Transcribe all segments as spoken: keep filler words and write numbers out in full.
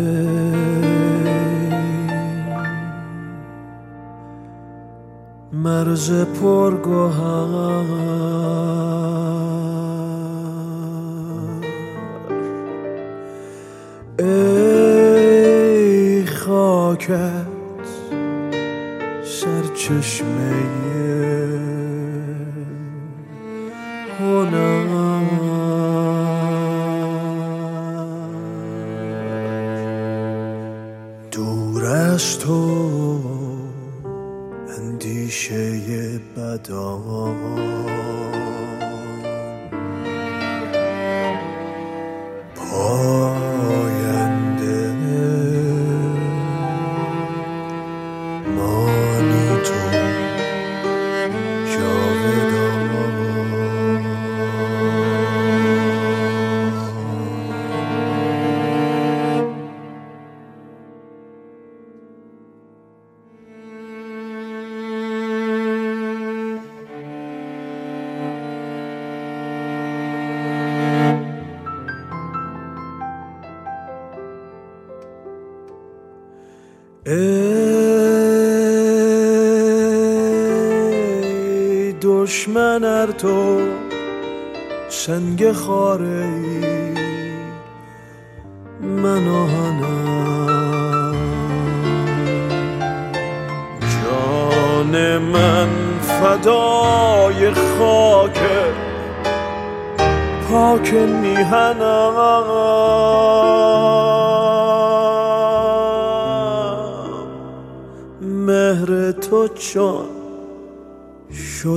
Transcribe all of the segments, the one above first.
مرز پرگوهر ای خاکت سرچشمه هنر دور از تو اندیشه بدان پاینده مانی تو جاودان ای دشمن ار تو سنگ خاره ای من آهنم جان من فدای خاک پاک میهنم مهر تو چون شد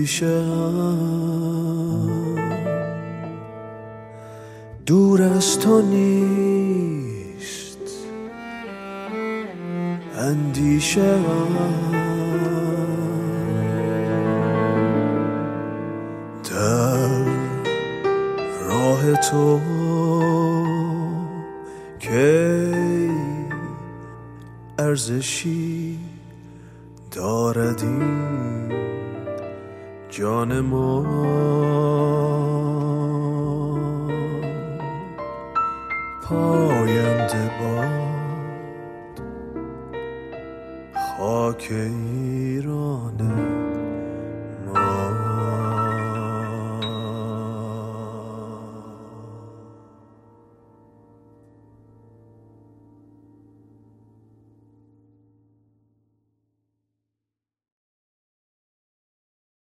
پیشم دور از تو نیست اندیشه در راه تو که ارزشی دارد این جان ما پاینده باد خاک ایرانه